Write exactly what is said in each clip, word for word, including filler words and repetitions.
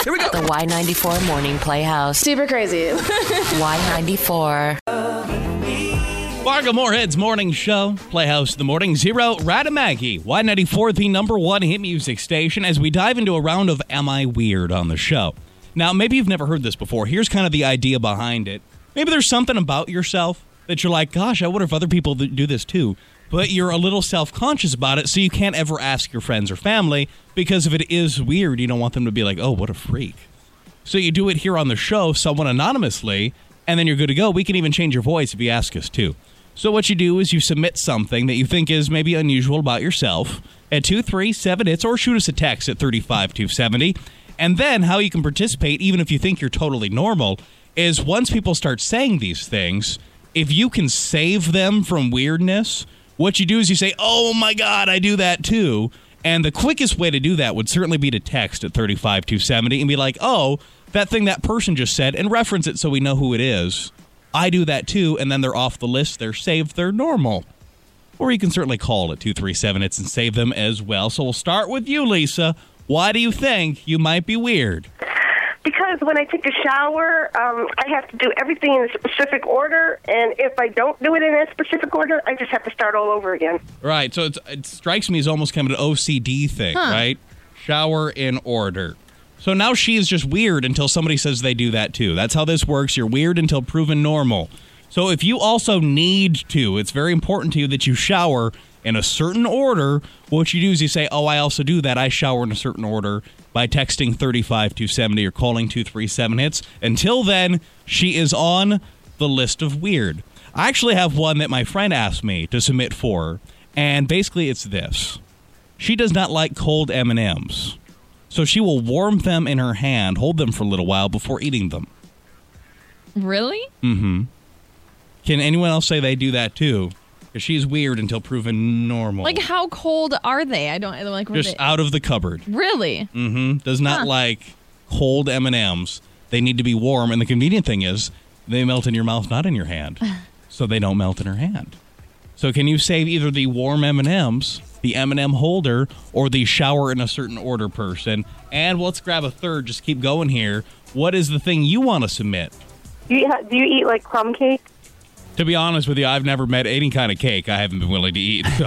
Here we go. The Y ninety-four Morning Playhouse. Super crazy. Y ninety-four. Fargo Moorhead's morning show, Playhouse in the Morning. Zero, Rad and Maggie. Y ninety-four, the number one hit music station, as we dive into a round of Am I Weird on the show. Now, maybe you've never heard this before. Here's kind of the idea behind it. Maybe there's something about yourself that you're like, gosh, I wonder if other people do this too. But you're a little self-conscious about it, so you can't ever ask your friends or family, because if it is weird, you don't want them to be like, oh, what a freak. So you do it here on the show, somewhat anonymously, and then you're good to go. We can even change your voice if you ask us to. So what you do is you submit something that you think is maybe unusual about yourself at two three seven hits, or shoot us a text at three five two seven zero. And then how you can participate, even if you think you're totally normal, is once people start saying these things, if you can save them from weirdness, what you do is you say, oh my God, I do that too. And the quickest way to do that would certainly be to text at three five two seven zero and be like, oh, that thing that person just said, and reference it so we know who it is. I do that too, and then they're off the list, they're saved, they're normal. Or you can certainly call at two three seven hits and save them as well. So we'll start with you, Lisa. Why do you think you might be weird? Because when I take a shower, um, I have to do everything in a specific order, and if I don't do it in a specific order, I just have to start all over again. Right, so it's, it strikes me as almost kind of an O C D thing, huh. right? Shower in order. So now she is just weird until somebody says they do that too. That's how this works. You're weird until proven normal. So if you also need to, it's very important to you that you shower in a certain order. What you do is you say, oh, I also do that. I shower in a certain order by texting three five two seven zero or calling two three seven hits. Until then, she is on the list of weird. I actually have one that my friend asked me to submit for, and basically it's this. She does not like cold M and M's. So she will warm them in her hand, hold them for a little while before eating them. Really? Mm-hmm. Can anyone else say they do that too? Because she's weird until proven normal. Like, how cold are they? I don't I don't like. Just they... out of the cupboard. Really? Mm-hmm. Does not huh. like cold M and M's. They need to be warm, and the convenient thing is they melt in your mouth, not in your hand. So they don't melt in her hand. So can you save either the warm M and M's, the M and M holder, or the shower in a certain order person? And let's grab a third. Just keep going here. What is the thing you want to submit? Do you, ha- do you eat, like, crumb cake? To be honest with you, I've never met any kind of cake I haven't been willing to eat. So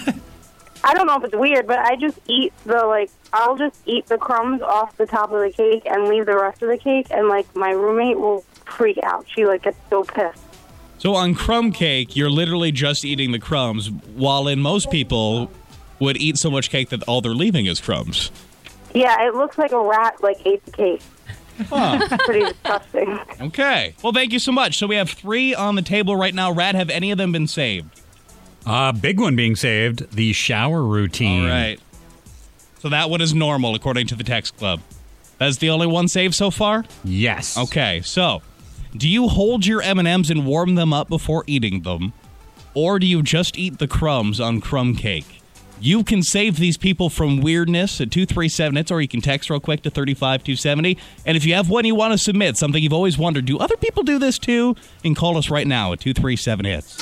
I don't know if it's weird, but I just eat the, like, I'll just eat the crumbs off the top of the cake and leave the rest of the cake, and, like, my roommate will freak out. She, like, gets so pissed. So on crumb cake, you're literally just eating the crumbs, while in most people would eat so much cake that all they're leaving is crumbs. Yeah, it looks like a rat, like, ate the cake. Huh. It's pretty disgusting. Okay. Well, thank you so much. So we have three on the table right now. Rad, have any of them been saved? Uh, big one being saved, the shower routine. All right. So that one is normal, according to the text club. That's the only one saved so far? Yes. Okay, so do you hold your M and M's and warm them up before eating them? Or do you just eat the crumbs on crumb cake? You can save these people from weirdness at two three seven hits, or you can text real quick to three five two seven zero. And if you have one you want to submit, something you've always wondered, do other people do this too? You can call us right now at two three seven hits.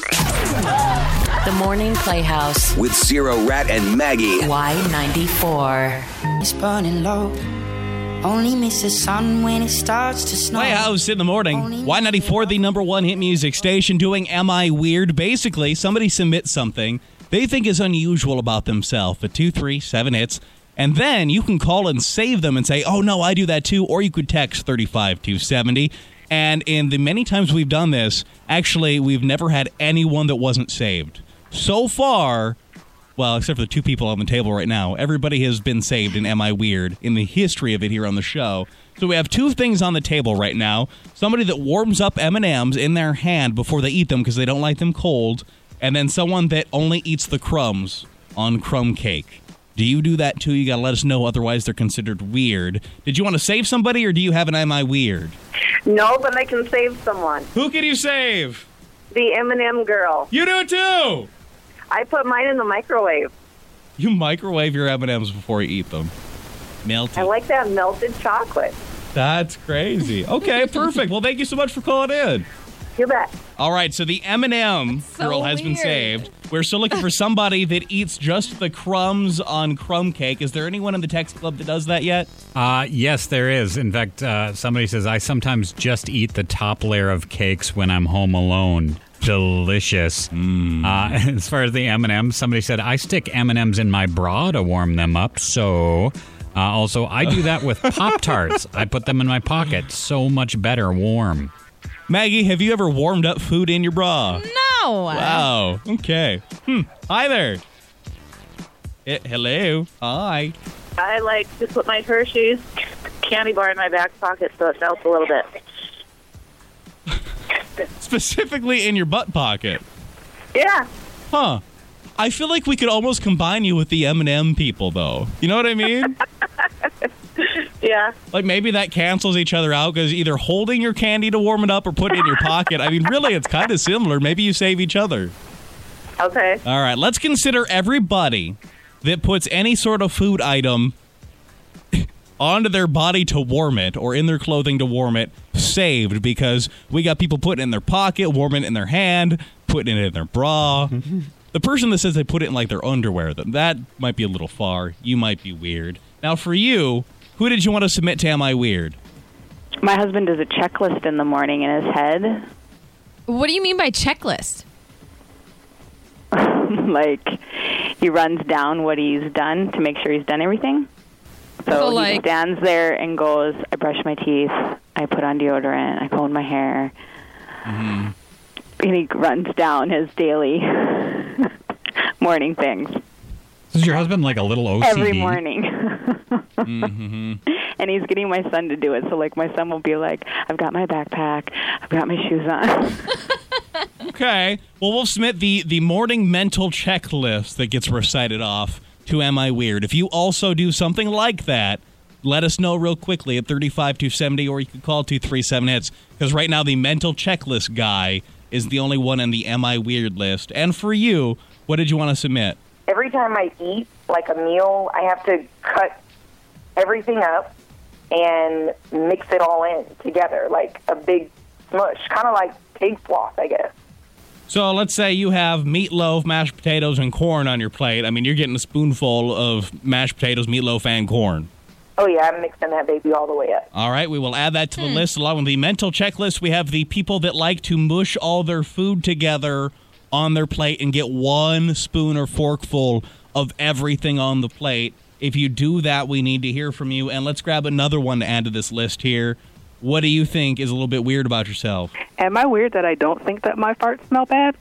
The Morning Playhouse. With Zero, Rat, and Maggie. Y ninety-four. It's burning low. Only miss the sun when it starts to snow. Playhouse in the morning. Y ninety-four, the number one hit music station, doing Am I Weird? Basically, somebody submits something they think is unusual about themselves at two three seven hits, and then you can call and save them and say, oh, no, I do that too, or you could text three five two seven zero. And in the many times we've done this, actually, we've never had anyone that wasn't saved. So far, well, except for the two people on the table right now, everybody has been saved in Am I Weird in the history of it here on the show. So we have two things on the table right now. Somebody that warms up M and M's in their hand before they eat them because they don't like them cold, and then someone that only eats the crumbs on crumb cake. Do you do that too? You got to let us know, otherwise they're considered weird. Did you want to save somebody, or do you have an Am I Weird? No, but I can save someone. Who can you save? The M and M girl. You do it too! I put mine in the microwave. You microwave your M and M's before you eat them. Melted. I like that melted chocolate. That's crazy. Okay, perfect. Well, thank you so much for calling in. You bet. All right, so the M and M so girl has been weird. saved. We're still looking for somebody that eats just the crumbs on crumb cake. Is there anyone in the text club that does that yet? Uh, yes, there is. In fact, uh, somebody says, I sometimes just eat the top layer of cakes when I'm home alone. Delicious. Mm. Uh, as far as the M and M's, somebody said, I stick M and M's in my bra to warm them up. So, uh, also, I do that with Pop-Tarts. I put them in my pocket. So much better warm. Maggie, have you ever warmed up food in your bra? No. Wow. Okay. Hmm. Hi there. Eh, hello. Hi. I like to put my Hershey's candy bar in my back pocket so it melts a little bit. Specifically in your butt pocket. Yeah. Huh. I feel like we could almost combine you with the M and M people, though. You know what I mean? Yeah. Like maybe that cancels each other out because either holding your candy to warm it up or putting it in your pocket. I mean, really, it's kind of similar. Maybe you save each other. Okay. All right. Let's consider everybody that puts any sort of food item onto their body to warm it or in their clothing to warm it saved, because we got people putting it in their pocket, warming it in their hand, putting it in their bra. The person that says they put it in like their underwear, that might be a little far. You might be weird. Now for you, who did you want to submit to Am I Weird? My husband does a checklist in the morning in his head. What do you mean by checklist? Like, he runs down what he's done to make sure he's done everything. So, So, he like- stands there and goes, I brush my teeth, I put on deodorant, I comb my hair. Mm-hmm. And he runs down his daily morning things. Is your husband like a little O C D? Every morning. Mm-hmm. And he's getting my son to do it. So, like, my son will be like, I've got my backpack, I've got my shoes on. Okay. Well, we'll submit the, the morning mental checklist that gets recited off to Am I Weird. If you also do something like that, let us know real quickly at thirty-five two seventy, or you can call two three seven hits, because right now the mental checklist guy is the only one on the Am I Weird list. And for you, what did you want to submit? Every time I eat, like a meal, I have to cut everything up and mix it all in together, like a big smush, kind of like pig floss, I guess. So let's say you have meatloaf, mashed potatoes, and corn on your plate. I mean, you're getting a spoonful of mashed potatoes, meatloaf, and corn. Oh, yeah, I'm mixing that baby all the way up. All right, we will add that to the list. Along with the mental checklist, we have the people that like to mush all their food together on their plate and get one spoon or forkful of everything on the plate. If you do that, we need to hear from you. And let's grab another one to add to this list here. What do you think is a little bit weird about yourself? Am I weird that I don't think that my farts smell bad?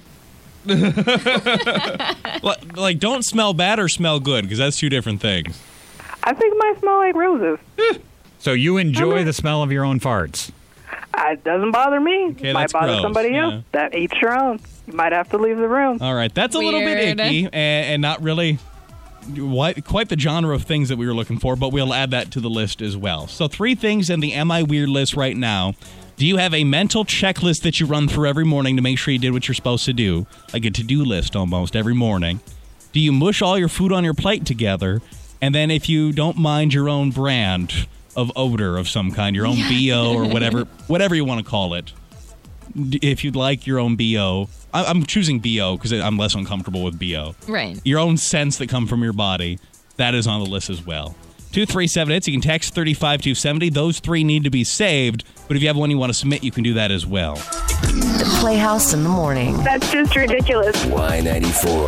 like, like, don't smell bad or smell good, because that's two different things. I think mine smell like roses. So you enjoy the smell of your own farts? It doesn't bother me. Okay, It might that's bother gross, somebody yeah. else. That eats your own. You might have to leave the room. All right, that's a little bit Weird. icky and, and not really quite, quite the genre of things that we were looking for, but we'll add that to the list as well. So three things in the Am I Weird list right now. Do you have a mental checklist that you run through every morning to make sure you did what you're supposed to do? Like a to-do list almost every morning. Do you mush all your food on your plate together? And then if you don't mind your own brand of odor of some kind, your own B O or whatever whatever you want to call it, d- if you'd like your own B O, I- I'm choosing B O because I'm less uncomfortable with B O. Right. Your own scents that come from your body, that is on the list as well. two three seven hits. You can text thirty-five two seventy. Those three need to be saved, but if you have one you want to submit, you can do that as well. The Playhouse in the morning. That's just ridiculous. Y ninety-four.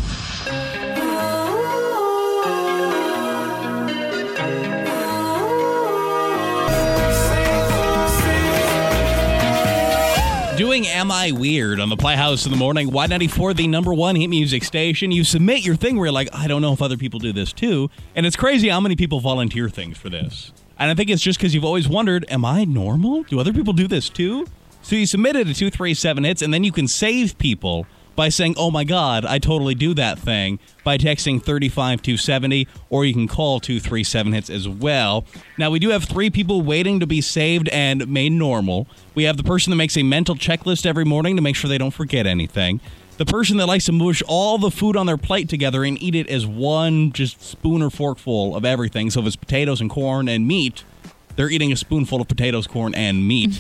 Doing Am I Weird on the Playhouse in the morning. Y ninety-four, the number one hit music station. You submit your thing where you're like, I don't know if other people do this too. And it's crazy how many people volunteer things for this. And I think it's just because you've always wondered, am I normal? Do other people do this too? So you submit it to two three seven hits, and then you can save people by saying, oh my God, I totally do that thing, by texting thirty-five two seventy, or you can call two three seven hits as well. Now, we do have three people waiting to be saved and made normal. We have the person that makes a mental checklist every morning to make sure they don't forget anything. The person that likes to mush all the food on their plate together and eat it as one just spoon or forkful of everything. So if it's potatoes and corn and meat, they're eating a spoonful of potatoes, corn, and meat.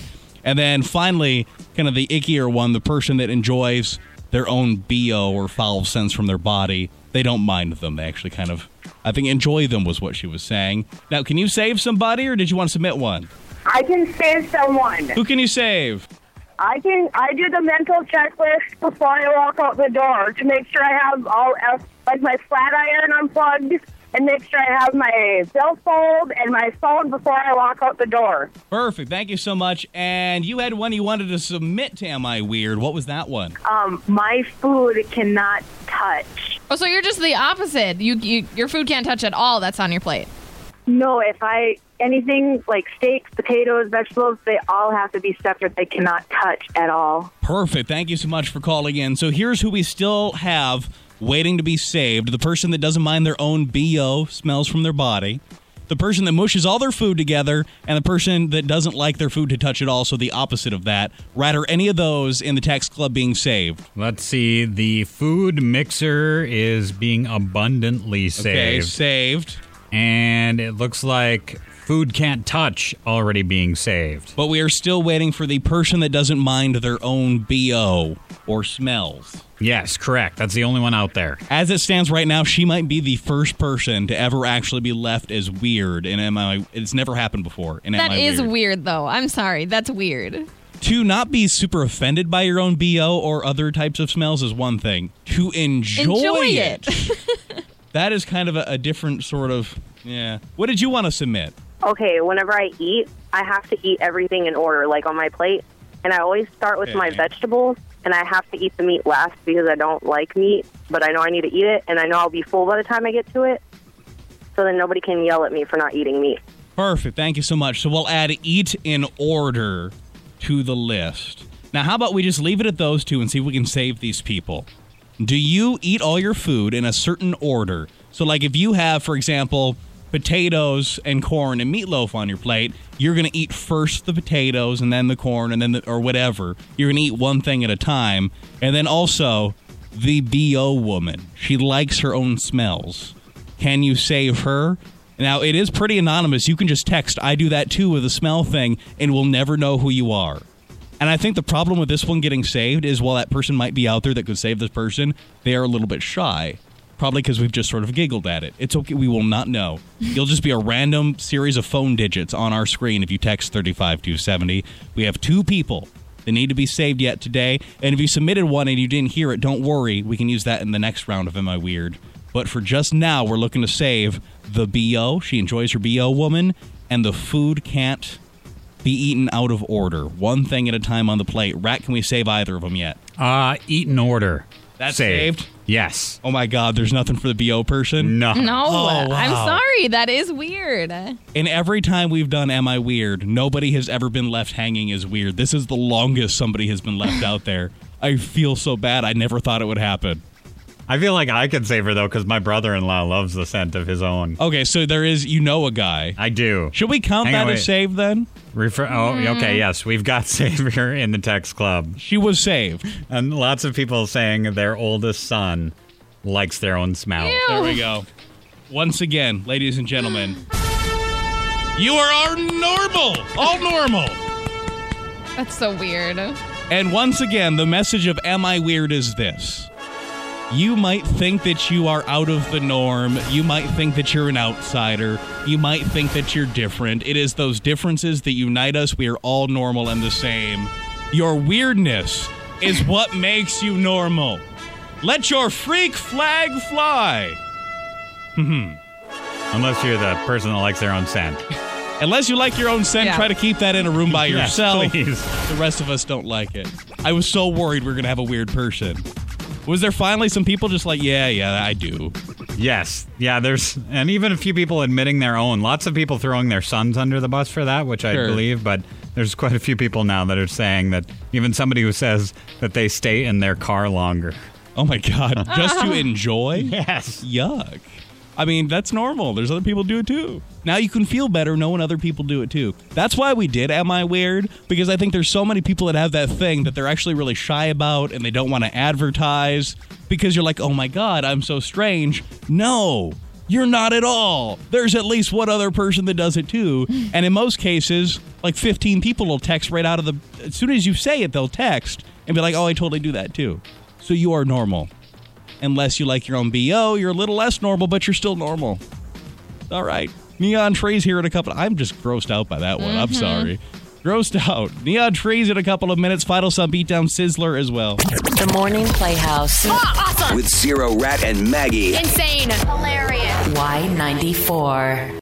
And then finally, kind of the ickier one, the person that enjoys their own B O or foul sense from their body. They don't mind them. They actually kind of, I think, enjoy them was what she was saying. Now, can you save somebody or did you want to submit one? I can save someone. Who can you save? I can. I do the mental checklist before I walk out the door to make sure I have all, like my flat iron unplugged, and make sure I have my billfold and my phone before I walk out the door. Perfect. Thank you so much. And you had one you wanted to submit to Am I Weird? What was that one? Um, my food cannot touch. Oh, so you're just the opposite. You, you your food can't touch at all. That's on your plate. No, if I, anything like steaks, potatoes, vegetables, they all have to be separate. They cannot touch at all. Perfect. Thank you so much for calling in. So here's who we still have waiting to be saved. The person that doesn't mind their own B O smells from their body. The person that mushes all their food together, and the person that doesn't like their food to touch at all, so the opposite of that. Rat, are any of those in the text club being saved? Let's see. The food mixer is being abundantly saved. Okay, saved. And it looks like food can't touch already being saved. But we are still waiting for the person that doesn't mind their own B O or smells. Yes, correct. That's the only one out there. As it stands right now, she might be the first person to ever actually be left as weird in Am I. It's never happened before in Am That I is Weird. weird, though. I'm sorry. That's weird. To not be super offended by your own B O or other types of smells is one thing. To enjoy, Enjoy it, it. that is kind of a, a different sort of, yeah. What did you want to submit? Okay, whenever I eat, I have to eat everything in order, like on my plate. And I always start with Okay. my vegetables, and I have to eat the meat last because I don't like meat, but I know I need to eat it, and I know I'll be full by the time I get to it. So then nobody can yell at me for not eating meat. Perfect. Thank you so much. So we'll add eat in order to the list. Now, how about we just leave it at those two and see if we can save these people? Do you eat all your food in a certain order? So, like, if you have, for example, potatoes and corn and meatloaf on your plate, you're going to eat first the potatoes and then the corn and then the, or whatever. You're going to eat one thing at a time. And then also the B O woman. She likes her own smells. Can you save her? Now, it is pretty anonymous. You can just text, I do that too with a smell thing, and we'll never know who you are. And I think the problem with this one getting saved is while that person might be out there that could save this person, they are a little bit shy. Probably because we've just sort of giggled at it. It's okay. We will not know. You'll just be a random series of phone digits on our screen if you text thirty-five two seventy. We have two people that need to be saved yet today. And if you submitted one and you didn't hear it, don't worry. We can use that in the next round of Am I Weird? But for just now, we're looking to save the B O. She enjoys her B O woman. And the food can't be eaten out of order. One thing at a time on the plate. Rat, can we save either of them yet? Uh, eat in order. That's saved. saved? Yes. Oh my God, there's nothing for the B O person? No. No, Oh, wow. I'm sorry. That is weird. And every time we've done Am I Weird, nobody has ever been left hanging as weird. This is the longest somebody has been left out there. I feel so bad. I never thought it would happen. I feel like I could save her, though, because my brother-in-law loves the scent of his own. Okay, so there is, you know a guy. I do. Should we count Hang that on, as wait. saved then? Refer- oh, okay, yes. We've got Savior in the text club. She was saved. And lots of people saying their oldest son likes their own smell. Ew. There we go. Once again, ladies and gentlemen, you are our normal. All normal. That's so weird. And once again, the message of Am I Weird is this. You might think that you are out of the norm. You might think that you're an outsider. You might think that you're different. It is those differences that unite us. We are all normal and the same. Your weirdness is what makes you normal. Let your freak flag fly. Unless you're the person that likes their own scent. Unless you like your own scent, Yeah. try to keep that in a room by Yes, yourself. please. The rest of us don't like it. I was so worried we were going to have a weird person. Was there finally some people just like, yeah, yeah, I do? Yes. Yeah, there's, and even a few people admitting their own. Lots of people throwing their sons under the bus for that, which I Sure. believe, but there's quite a few people now that are saying that, even somebody who says that they stay in their car longer. Oh my God. Just to enjoy? Yes. Yuck. I mean, that's normal. There's other people do it too. Now you can feel better knowing other people do it too. That's why we did Am I Weird? Because I think there's so many people that have that thing that they're actually really shy about and they don't want to advertise because you're like, oh my God, I'm so strange. No. You're not at all. There's at least one other person that does it too. And in most cases, like fifteen people will text right out of the... As soon as you say it, they'll text and be like, oh, I totally do that too. So you are normal. Unless you like your own B O, you're a little less normal, but you're still normal. All right. Neon Trees here in a couple... I'm just grossed out by that one. Mm-hmm. I'm sorry. Grossed out. Neon Trees in a couple of minutes. Final Sun Beatdown Sizzler as well. The Morning Playhouse. Oh, awesome. With Zero, Rat, and Maggie. Insane. Hilarious. Y ninety-four.